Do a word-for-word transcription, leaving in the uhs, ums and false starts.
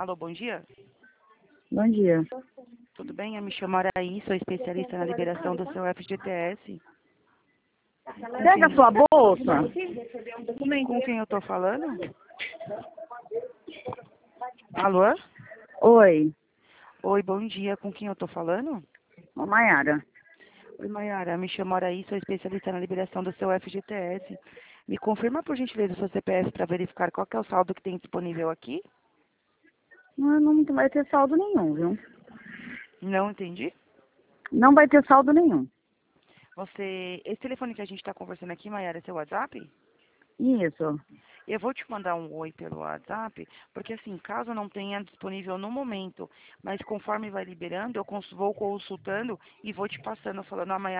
Alô, bom dia. Bom dia. Tudo bem? Eu me chamo Araí, sou especialista na liberação do seu F G T S. Pega a sua bolsa. Com quem eu tô falando? Alô? Oi. Oi, bom dia. Com quem eu tô falando? Ô, Mayara. Oi, Mayara. Me chamo Araí, sou especialista na liberação do seu F G T S. Me confirma, por gentileza, o seu C P F para verificar qual que é o saldo que tem disponível aqui? Não, não vai ter saldo nenhum, viu? Não entendi. Não vai ter saldo nenhum. Você... Esse telefone que a gente está conversando aqui, Mayara, é seu WhatsApp? Isso. Eu vou te mandar um oi pelo WhatsApp, porque assim, caso não tenha disponível no momento, mas conforme vai liberando, eu cons- vou consultando e vou te passando, falando, amanhã